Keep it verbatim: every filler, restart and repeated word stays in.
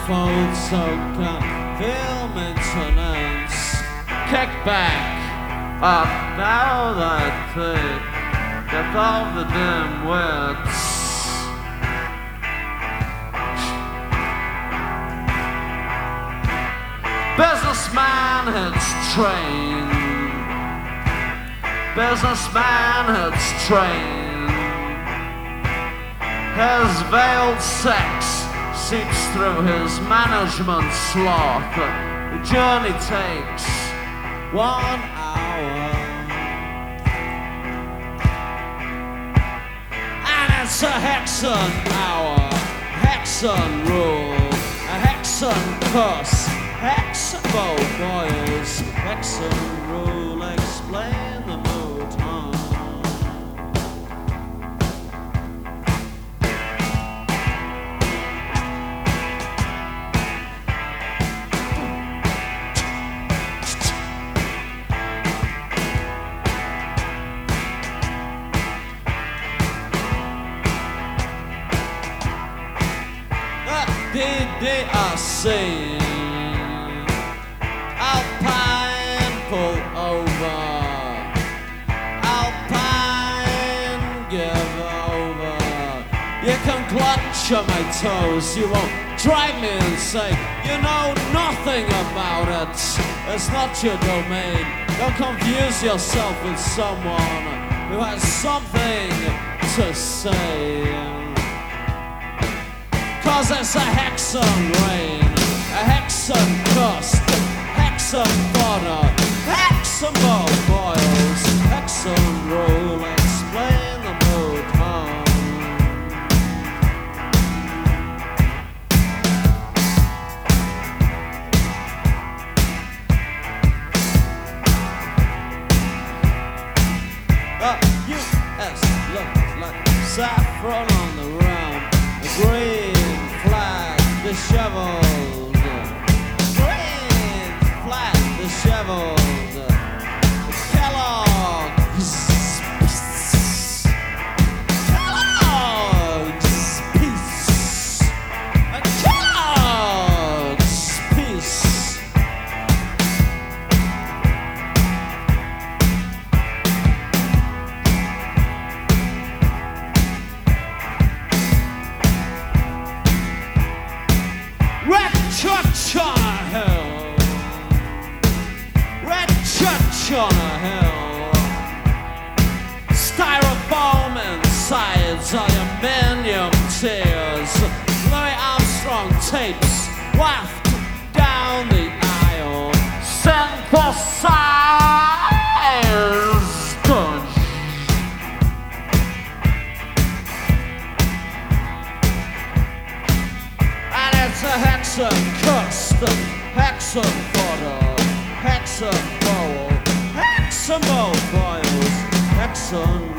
Photocan, feel maintenance, kickback. Up now that thick, get all the dim wits. Businessman hits train. Businessman hits train. His veiled sex seeps through his management sloth. The journey takes one hour. And it's a hexen hour, hexen rule, a hexen curse, hexen boils, hexen rule, explain the mood, huh? D R C Alpine pull over, Alpine give over. You can clutch on my toes, you won't drive me insane. You know nothing about it, it's not your domain. Don't confuse yourself with someone who has something to say. Cause it's a hexen rain, a hexen gust, hexen butter, hexen boils, hexen rule, explain the mood, huh? The U S looks like saffron on the round, the green disheveled, green, flat, disheveled, Kellogg's, Kellogg's peace, a Kellogg's peace. Red church on a hill, red church on a hill, styrofoam insides, aluminium tears, Louis Armstrong tapes waft down the aisle, synthesized. It's a hexen custom, hexen butter, hexen bowl, hexen boils, hexen